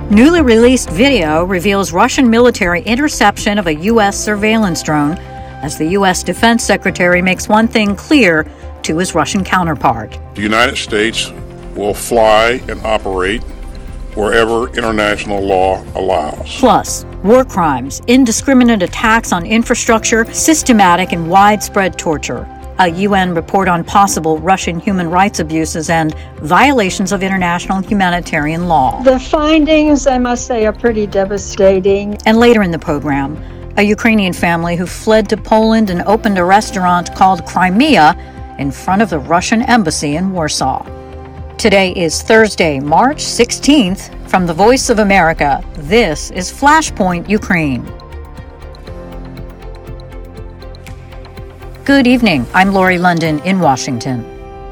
Newly released video reveals Russian military interception of a U.S. surveillance drone as the U.S. Defense Secretary makes one thing clear to his Russian counterpart. The United States will fly and operate wherever international law allows. Plus, war crimes, indiscriminate attacks on infrastructure, systematic and widespread torture, a UN report on possible Russian human rights abuses, and violations of international humanitarian law. The findings, I must say, are pretty devastating. And later in the program, a Ukrainian family who fled to Poland and opened a restaurant called Crimea in front of the Russian embassy in Warsaw. Today is Thursday, March 16th. From the Voice of America, this is Flashpoint Ukraine. Good evening. I'm Lori London in Washington.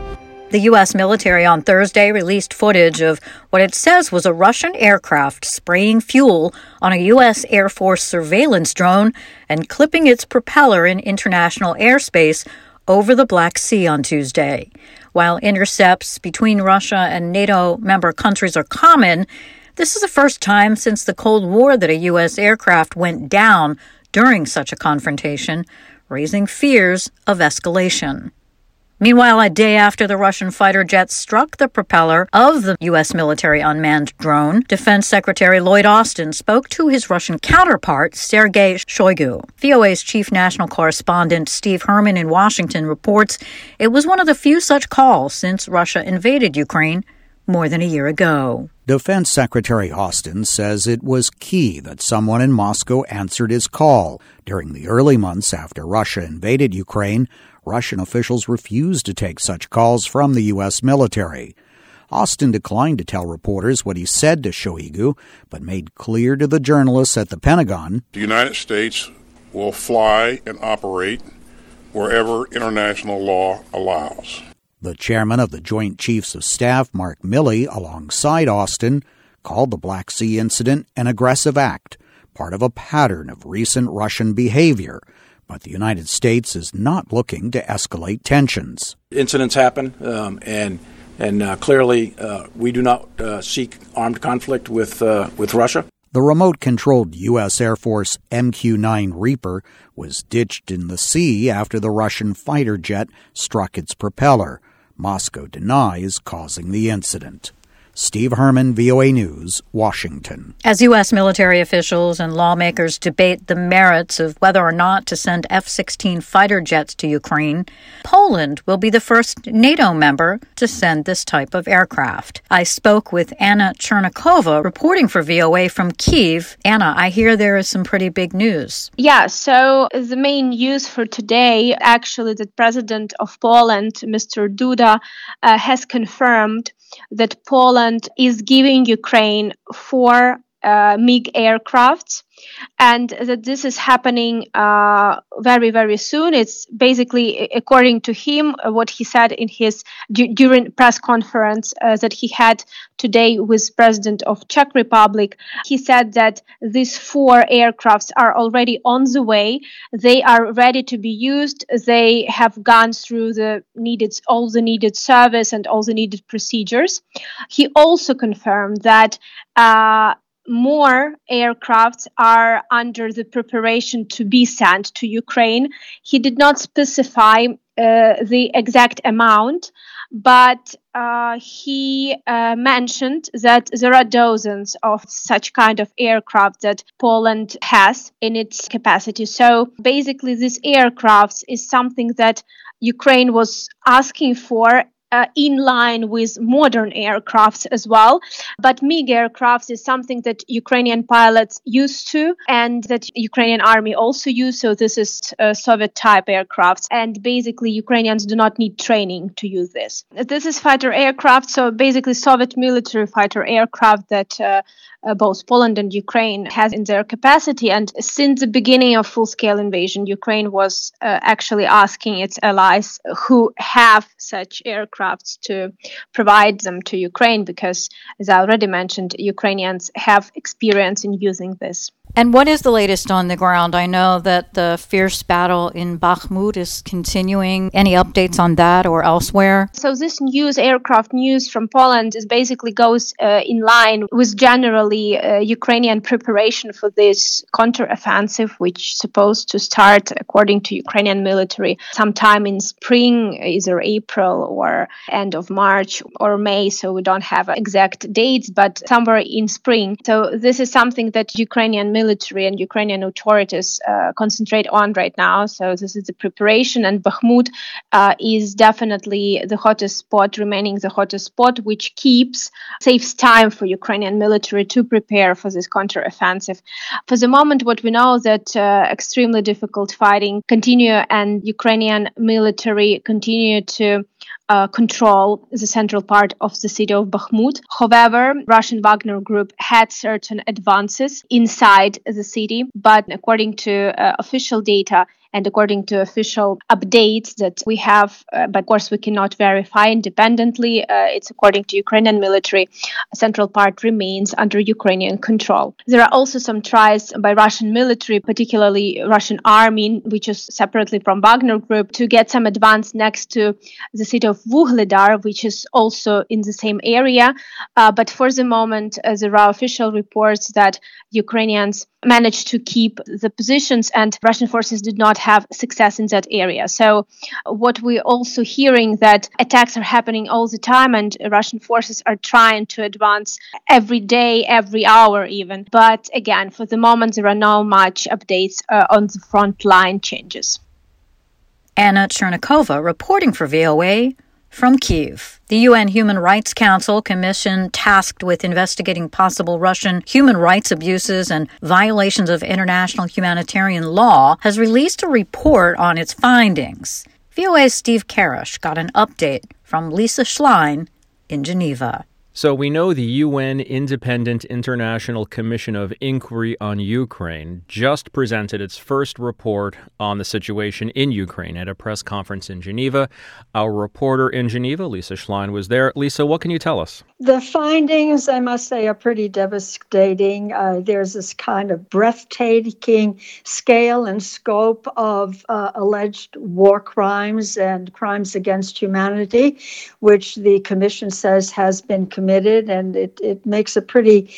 The U.S. military on Thursday released footage of what it says was a Russian aircraft spraying fuel on a U.S. Air Force surveillance drone and clipping its propeller in international airspace over the Black Sea on Tuesday. While intercepts between Russia and NATO member countries are common, this is the first time since the Cold War that a U.S. aircraft went down during such a confrontation, raising fears of escalation. Meanwhile, a day after the Russian fighter jet struck the propeller of the U.S. military unmanned drone, Defense Secretary Lloyd Austin spoke to his Russian counterpart, Sergei Shoigu. VOA's chief national correspondent, Steve Herman in Washington, reports it was one of the few such calls since Russia invaded Ukraine more than a year ago. Defense Secretary Austin says it was key that someone in Moscow answered his call. During the early months after Russia invaded Ukraine, Russian officials refused to take such calls from the U.S. military. Austin declined to tell reporters what he said to Shoigu, but made clear to the journalists at the Pentagon, The United States will fly and operate wherever international law allows. The chairman of the Joint Chiefs of Staff, Mark Milley, alongside Austin, called the Black Sea incident an aggressive act, part of a pattern of recent Russian behavior. But the United States is not looking to escalate tensions. Incidents happen, and clearly we do not seek armed conflict with Russia. The remote-controlled U.S. Air Force MQ-9 Reaper was ditched in the sea after the Russian fighter jet struck its propeller. Moscow denies causing the incident. Steve Herman, VOA News, Washington. As U.S. military officials and lawmakers debate the merits of whether or not to send F-16 fighter jets to Ukraine, Poland will be the first NATO member to send this type of aircraft. I spoke with Anna Chernikova, reporting for VOA from Kyiv. Anna, I hear there is some pretty big news. Yeah, so the main news for today, actually, the president of Poland, Mr. Duda, has confirmed that Poland is giving Ukraine 4 MiG aircrafts, and that this is happening very, very soon. It's basically, according to him, what he said in his during press conference that he had today with President of Czech Republic. He said that these 4 aircrafts are already on the way. They are ready to be used. They have gone through all the needed service and all the needed procedures. He also confirmed that more aircrafts are under the preparation to be sent to Ukraine. He did not specify the exact amount, but he mentioned that there are dozens of such kind of aircraft that Poland has in its capacity. So basically, this aircraft is something that Ukraine was asking for, in line with modern aircrafts as well. But MiG aircraft is something that Ukrainian pilots used to and that Ukrainian army also use. So this is Soviet-type aircraft. And basically, Ukrainians do not need training to use this. This is fighter aircraft, so basically Soviet military fighter aircraft that both Poland and Ukraine has in their capacity. And since the beginning of full-scale invasion, Ukraine was actually asking its allies who have such aircrafts to provide them to Ukraine because, as I already mentioned, Ukrainians have experience in using this. And what is the latest on the ground? I know that the fierce battle in Bakhmut is continuing. Any updates on that or elsewhere? So this aircraft news from Poland, is basically goes in line with generally Ukrainian preparation for this counteroffensive, which is supposed to start, according to Ukrainian military, sometime in spring, either April or end of March or May. So we don't have exact dates, but somewhere in spring. So this is something that Ukrainian military and Ukrainian authorities concentrate on right now. So this is the preparation, and Bakhmut is definitely the hottest spot, remaining the hottest spot, which saves time for Ukrainian military to prepare for this counteroffensive. For the moment, what we know that extremely difficult fighting continue, and Ukrainian military continue to control the central part of the city of Bakhmut. However, Russian Wagner Group had certain advances inside the city, but according to official data and according to official updates that we have, but of course we cannot verify independently, it's according to Ukrainian military, central part remains under Ukrainian control. There are also some tries by Russian military, particularly Russian army, which is separately from Wagner Group, to get some advance next to the city of Vuhledar, which is also in the same area. But for the moment, there are official reports that Ukrainians managed to keep the positions and Russian forces did not have success in that area. So what we're also hearing that attacks are happening all the time and Russian forces are trying to advance every day, every hour even. But again, for the moment, there are no much updates on the front line changes. Anna Chernikova reporting for VOA from Kyiv. The UN Human Rights Council commission tasked with investigating possible Russian human rights abuses and violations of international humanitarian law has released a report on its findings. VOA's Steve Karish got an update from Lisa Schlein in Geneva. So we know the UN Independent International Commission of Inquiry on Ukraine just presented its first report on the situation in Ukraine at a press conference in Geneva. Our reporter in Geneva, Lisa Schlein, was there. Lisa, what can you tell us? The findings, I must say, are pretty devastating. There's this kind of breathtaking scale and scope of alleged war crimes and crimes against humanity, which the Commission says has been committed, and it makes a pretty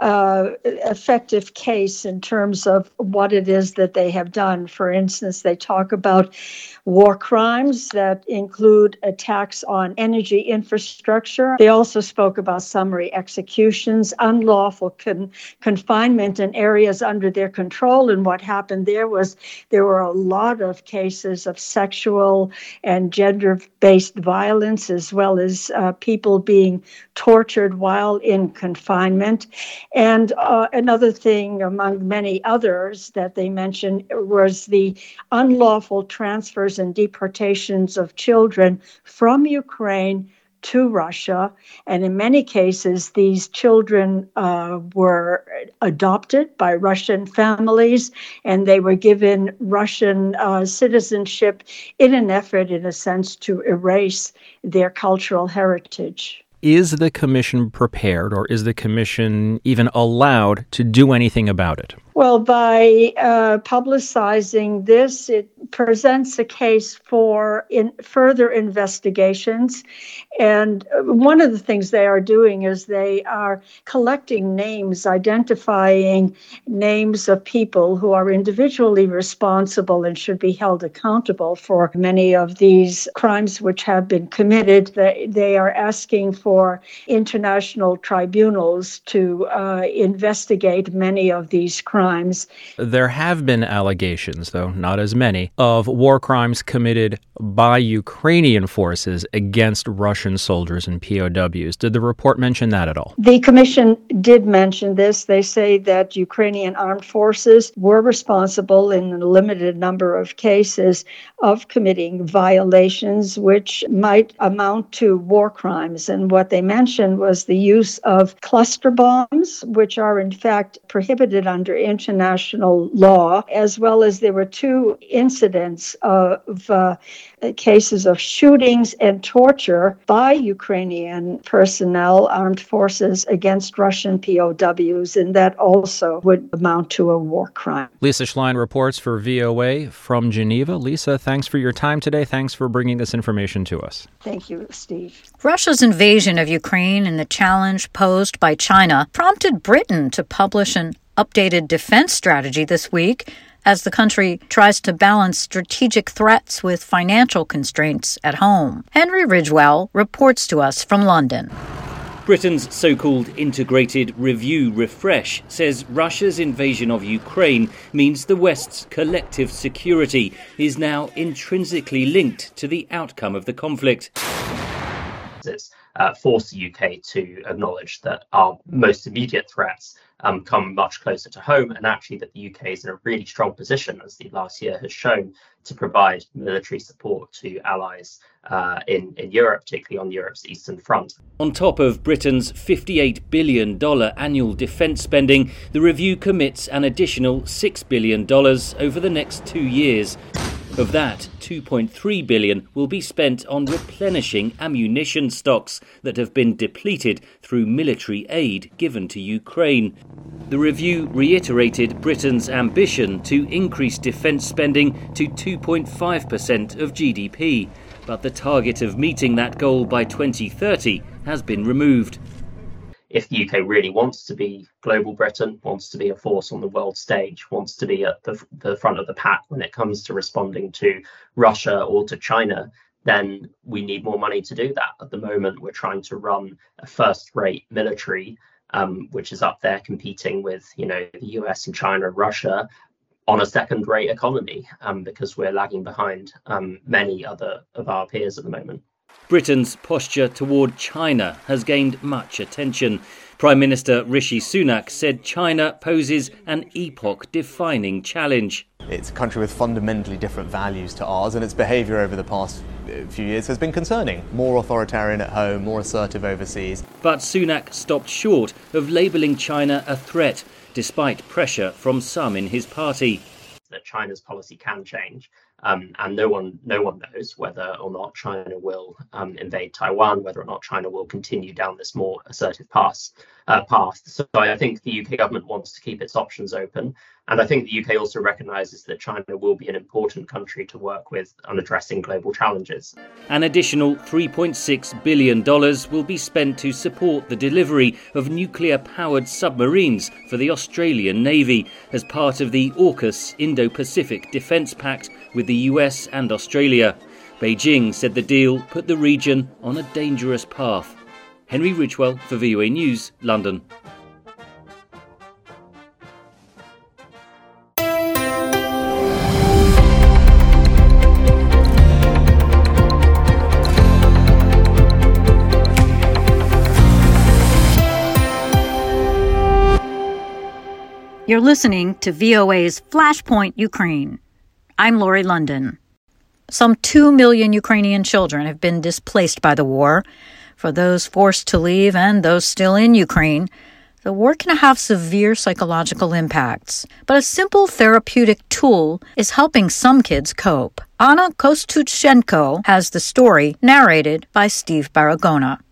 effective case in terms of what it is that they have done. For instance, they talk about war crimes that include attacks on energy infrastructure. They also spoke about summary executions, unlawful confinement in areas under their control. And what happened there were a lot of cases of sexual and gender-based violence, as well as people being tortured while in confinement. And another thing among many others that they mentioned was the unlawful transfers and deportations of children from Ukraine to Russia. And in many cases, these children were adopted by Russian families, and they were given Russian citizenship in an effort, in a sense, to erase their cultural heritage. Is the Commission prepared, or is the Commission even allowed to do anything about it? Well, by publicizing this, it presents a case for further investigations. And one of the things they are doing is they are collecting names, identifying names of people who are individually responsible and should be held accountable for many of these crimes which have been committed. They are asking for international tribunals to investigate many of these crimes. There have been allegations, though not as many, of war crimes committed by Ukrainian forces against Russian soldiers and POWs. Did the report mention that at all? The Commission did mention this. They say that Ukrainian armed forces were responsible in a limited number of cases of committing violations which might amount to war crimes. And what they mentioned was the use of cluster bombs, which are in fact prohibited under international law, as well as there were 2 incidents of cases of shootings and torture by Ukrainian personnel, armed forces against Russian POWs, and that also would amount to a war crime. Lisa Schlein reports for VOA from Geneva. Lisa, thanks for your time today. Thanks for bringing this information to us. Thank you, Steve. Russia's invasion of Ukraine and the challenge posed by China prompted Britain to publish an updated defense strategy this week as the country tries to balance strategic threats with financial constraints at home. Henry Ridgewell reports to us from London. Britain's so-called Integrated Review Refresh says Russia's invasion of Ukraine means the West's collective security is now intrinsically linked to the outcome of the conflict. It's forced the UK to acknowledge that our most immediate threats come much closer to home, and actually that the UK is in a really strong position, as the last year has shown, to provide military support to allies in Europe, particularly on Europe's eastern front. On top of Britain's $58 billion annual defence spending, the review commits an additional $6 billion over the next 2 years. Of that, $2.3 billion will be spent on replenishing ammunition stocks that have been depleted through military aid given to Ukraine. The review reiterated Britain's ambition to increase defence spending to 2.5% of GDP, but the target of meeting that goal by 2030 has been removed. If the UK really wants to be global Britain, wants to be a force on the world stage, wants to be at the front of the pack when it comes to responding to Russia or to China, then we need more money to do that. At the moment, we're trying to run a first-rate military, which is up there competing with, the US and China and Russia, on a second-rate economy, because we're lagging behind many other of our peers at the moment. Britain's posture toward China has gained much attention. Prime Minister Rishi Sunak said China poses an epoch-defining challenge. It's a country with fundamentally different values to ours, and its behaviour over the past few years has been concerning. More authoritarian at home, more assertive overseas. But Sunak stopped short of labelling China a threat, despite pressure from some in his party. That China's policy can change. And no one knows whether or not China will invade Taiwan, whether or not China will continue down this more assertive path. So I think the UK government wants to keep its options open. And I think the UK also recognises that China will be an important country to work with on addressing global challenges. An additional $3.6 billion will be spent to support the delivery of nuclear-powered submarines for the Australian Navy as part of the AUKUS Indo-Pacific Defence Pact with the US and Australia. Beijing said the deal put the region on a dangerous path. Henry Ridgewell for VOA News, London. You're listening to VOA's Flashpoint Ukraine. I'm Lori London. Some 2 million Ukrainian children have been displaced by the war. For those forced to leave and those still in Ukraine, the war can have severe psychological impacts. But a simple therapeutic tool is helping some kids cope. Anna Kostuchenko has the story narrated by Steve Baragona.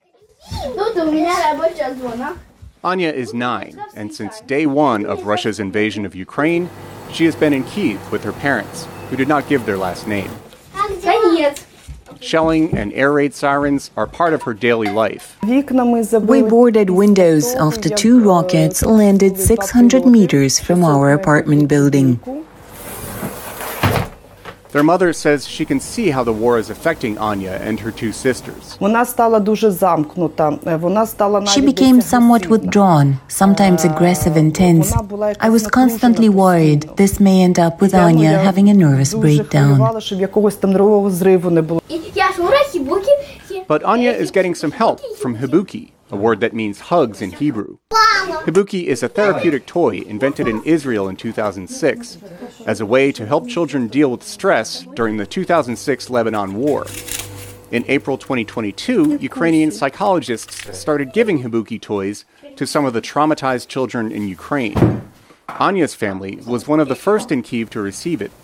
Anya is 9, and since day one of Russia's invasion of Ukraine, she has been in Kyiv with her parents, who did not give their last name. Shelling and air raid sirens are part of her daily life. We boarded windows after 2 rockets landed 600 meters from our apartment building. Their mother says she can see how the war is affecting Anya and her 2 sisters. She became somewhat withdrawn, sometimes aggressive and tense. I was constantly worried this may end up with Anya having a nervous breakdown. But Anya is getting some help from Hibuki, a word that means hugs in Hebrew. Hibuki is a therapeutic toy invented in Israel in 2006 as a way to help children deal with stress during the 2006 Lebanon War. In April 2022, Ukrainian psychologists started giving Hibuki toys to some of the traumatized children in Ukraine. Anya's family was one of the first in Kyiv to receive it.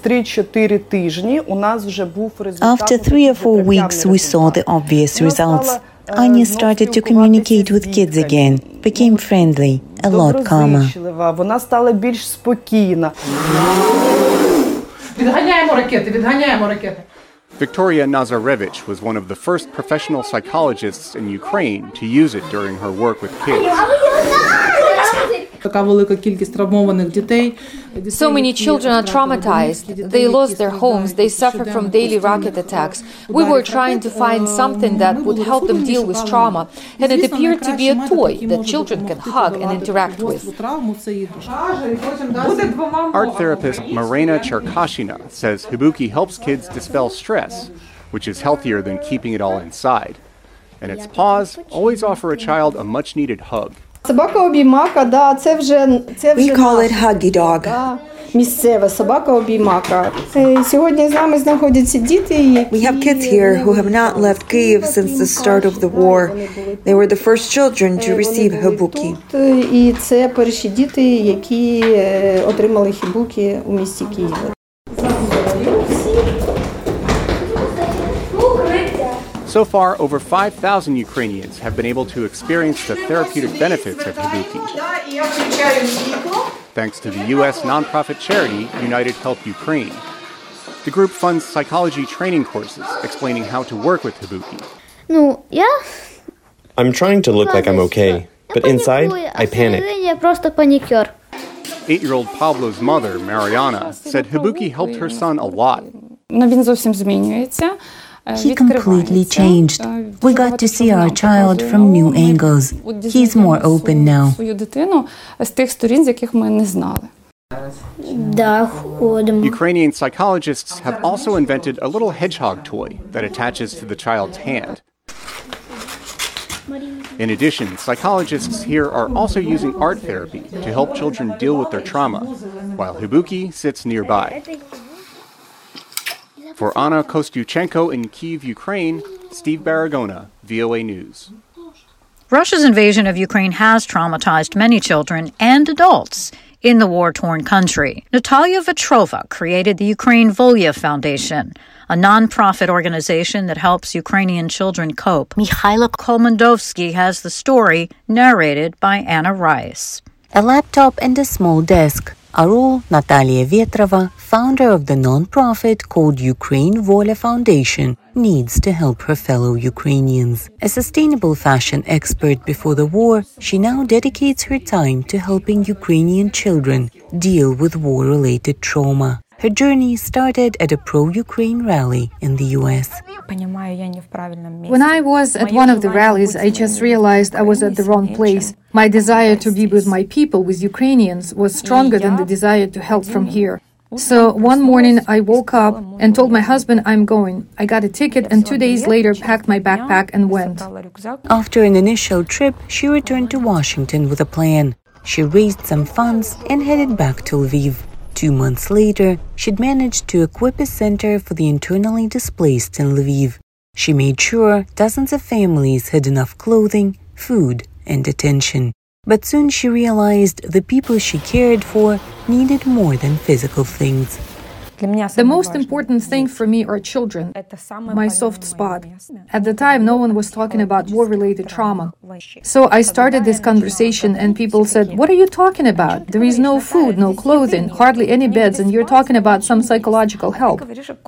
After 3 or 4 weeks, we saw the obvious results. Anya started to communicate with kids again, became friendly, a lot calmer. Victoria Nazarevich was one of the first professional psychologists in Ukraine to use it during her work with kids. So many children are traumatized. They lost their homes. They suffer from daily rocket attacks. We were trying to find something that would help them deal with trauma, and it appeared to be a toy that children can hug and interact with. Art therapist Marina Cherkashina says Hibouki helps kids dispel stress, which is healthier than keeping it all inside. And its paws always offer a child a much-needed hug. We call it Huggy Dog. We have kids here who have not left Kyiv since the start of the war. They were the first children to receive Hibouki. So far, over 5,000 Ukrainians have been able to experience the therapeutic benefits of Hibouki, thanks to the U.S. nonprofit charity United Help Ukraine. The group funds psychology training courses explaining how to work with Hibouki. I'm trying to look like I'm okay, but inside, I panic. 8-year-old Pablo's mother, Mariana, said Hibouki helped her son a lot. He completely changed. We got to see our child from new angles. He's more open now. Ukrainian psychologists have also invented a little hedgehog toy that attaches to the child's hand. In addition, psychologists here are also using art therapy to help children deal with their trauma, while Hibouki sits nearby. For Anna Kostyuchenko in Kyiv, Ukraine, Steve Baragona, VOA News. Russia's invasion of Ukraine has traumatized many children and adults in the war-torn country. Natalia Vetrova created the Ukraine Volya Foundation, a non-profit organization that helps Ukrainian children cope. Mikhailo Kolmandovsky has the story narrated by Anna Rice. A laptop and a small desk are all Natalia Vetrova, founder of the non-profit called Ukraine Volya Foundation, needs to help her fellow Ukrainians. A sustainable fashion expert before the war, she now dedicates her time to helping Ukrainian children deal with war-related trauma. Her journey started at a pro-Ukraine rally in the U.S. When I was at one of the rallies, I just realized I was at the wrong place. My desire to be with my people, with Ukrainians, was stronger than the desire to help from here. So one morning I woke up and told my husband I'm going. I got a ticket and 2 days later packed my backpack and went. After an initial trip, she returned to Washington with a plan. She raised some funds and headed back to Lviv. 2 months later, she'd managed to equip a center for the internally displaced in Lviv. She made sure dozens of families had enough clothing, food, and attention. But soon she realized the people she cared for needed more than physical things. The most important thing for me are children, my soft spot. At the time, no one was talking about war-related trauma. So I started this conversation and people said, "What are you talking about? There is no food, no clothing, hardly any beds, and you're talking about some psychological help."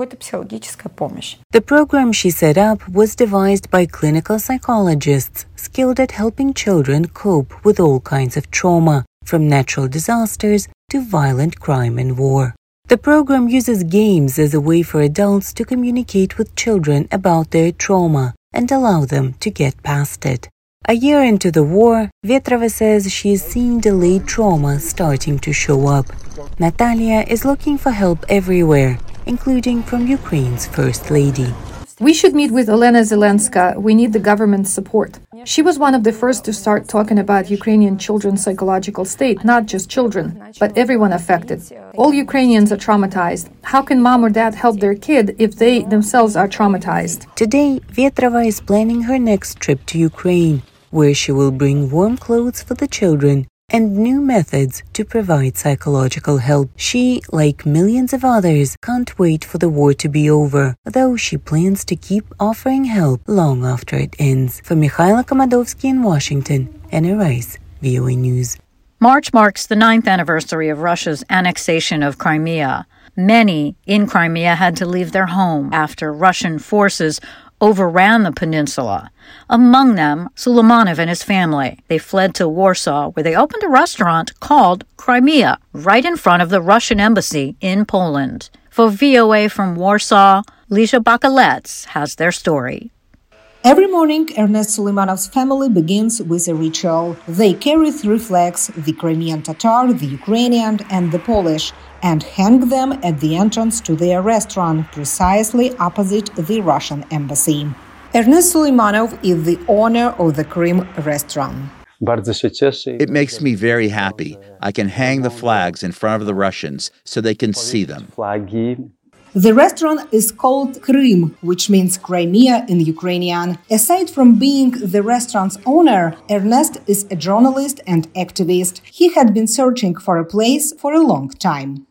The program she set up was devised by clinical psychologists skilled at helping children cope with all kinds of trauma, from natural disasters to violent crime and war. The program uses games as a way for adults to communicate with children about their trauma and allow them to get past it. A year into the war, Vetrova says she is seeing delayed trauma starting to show up. Natalia is looking for help everywhere, including from Ukraine's First Lady. We should meet with Olena Zelenska. We need the government's support. She was one of the first to start talking about Ukrainian children's psychological state, not just children, but everyone affected. All Ukrainians are traumatized. How can mom or dad help their kid if they themselves are traumatized? Today, Vetrova is planning her next trip to Ukraine, where she will bring warm clothes for the children and new methods to provide psychological help. She, like millions of others, can't wait for the war to be over, though she plans to keep offering help long after it ends. For Mikhaila Komadovsky in Washington, Anna Rice, VOA News. March marks the 9th anniversary of Russia's annexation of Crimea. Many in Crimea had to leave their home after Russian forces overran the peninsula. Among them, Suleimanov and his family. They fled to Warsaw, where they opened a restaurant called Crimea, right in front of the Russian embassy in Poland. For VOA from Warsaw, Lisha Bakalets has their story. Every morning, Ernest Suleimanov's family begins with a ritual. They carry 3 flags, the Crimean Tatar, the Ukrainian, and the Polish, and hang them at the entrance to their restaurant, precisely opposite the Russian embassy. Ernest Suleimanov is the owner of the Krim restaurant. It makes me very happy. I can hang the flags in front of the Russians so they can see them. The restaurant is called Krim, which means Crimea in Ukrainian. Aside from being the restaurant's owner, Ernest is a journalist and activist. He had been searching for a place for a long time.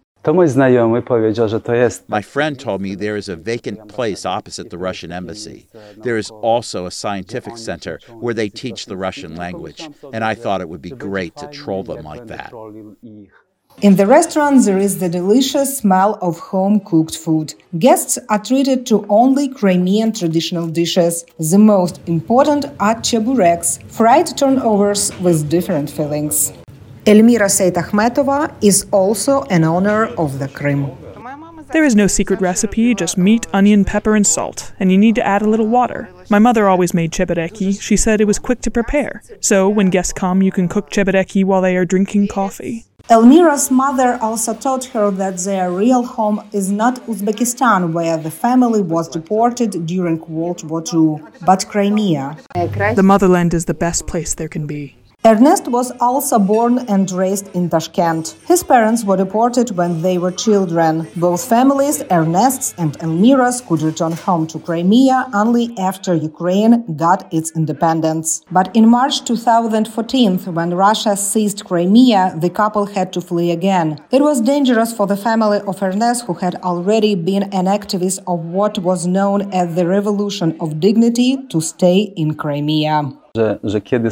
My friend told me there is a vacant place opposite the Russian embassy. There is also a scientific center where they teach the Russian language, and I thought it would be great to troll them like that. In the restaurant, there is the delicious smell of home-cooked food. Guests are treated to only Crimean traditional dishes. The most important are chebureks, fried turnovers with different fillings. Elmira Seytakhmetova is also an owner of the Krim. There is no secret recipe, just meat, onion, pepper, and salt, and you need to add a little water. My mother always made chebureki. She said it was quick to prepare. So when guests come, you can cook chebureki while they are drinking coffee. Elmira's mother also taught her that their real home is not Uzbekistan, where the family was deported during World War II, but Crimea. The motherland is the best place there can be. Ernest was also born and raised in Tashkent. His parents were deported when they were children. Both families, Ernest's and Elmira's, could return home to Crimea only after Ukraine got its independence. But in March 2014, when Russia seized Crimea, the couple had to flee again. It was dangerous for the family of Ernest, who had already been an activist of what was known as the Revolution of Dignity, to stay in Crimea. I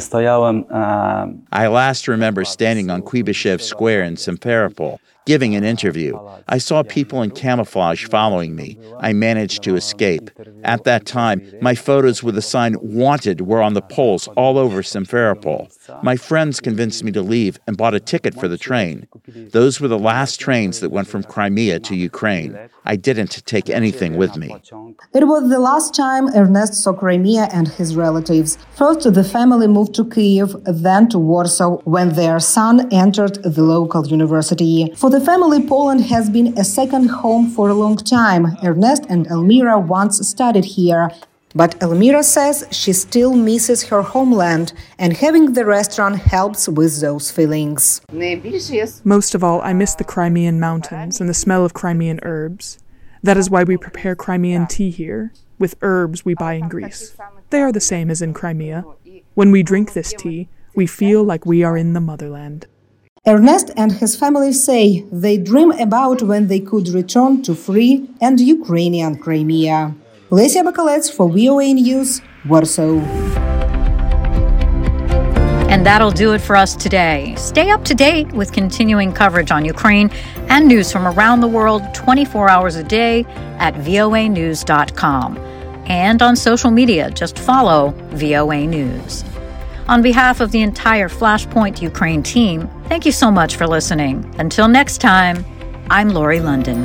last remember standing on Kuibyshev Square in Simferopol, giving an interview. I saw people in camouflage following me. I managed to escape. At that time, my photos with the sign "Wanted" were on the poles all over Simferopol. My friends convinced me to leave and bought a ticket for the train. Those were the last trains that went from Crimea to Ukraine. I didn't take anything with me. It was the last time Ernest saw Crimea and his relatives. First, the family moved to Kyiv, then to Warsaw, when their son entered the local university. For the family, Poland has been a second home for a long time. Ernest and Elmira once studied here. But Elmira says she still misses her homeland, and having the restaurant helps with those feelings. Most of all, I miss the Crimean mountains and the smell of Crimean herbs. That is why we prepare Crimean tea here, with herbs we buy in Greece. They are the same as in Crimea. When we drink this tea, we feel like we are in the motherland. Ernest and his family say they dream about when they could return to free and Ukrainian Crimea. Lesia Bakalets for VOA News, Warsaw. And that'll do it for us today. Stay up to date with continuing coverage on Ukraine and news from around the world 24 hours a day at voanews.com. And on social media, just follow VOA News. On behalf of the entire Flashpoint Ukraine team, thank you so much for listening. Until next time, I'm Lori London.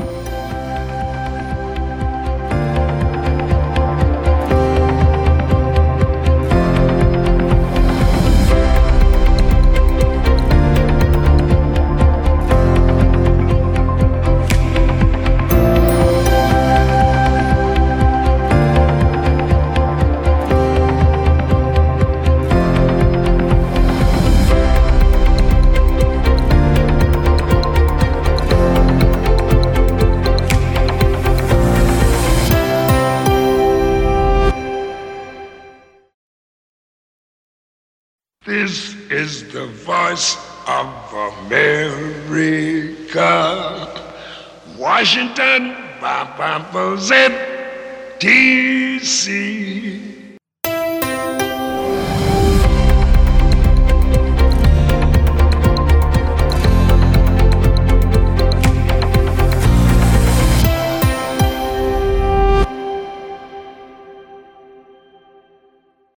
This is the voice of America. Washington, Z, D.C.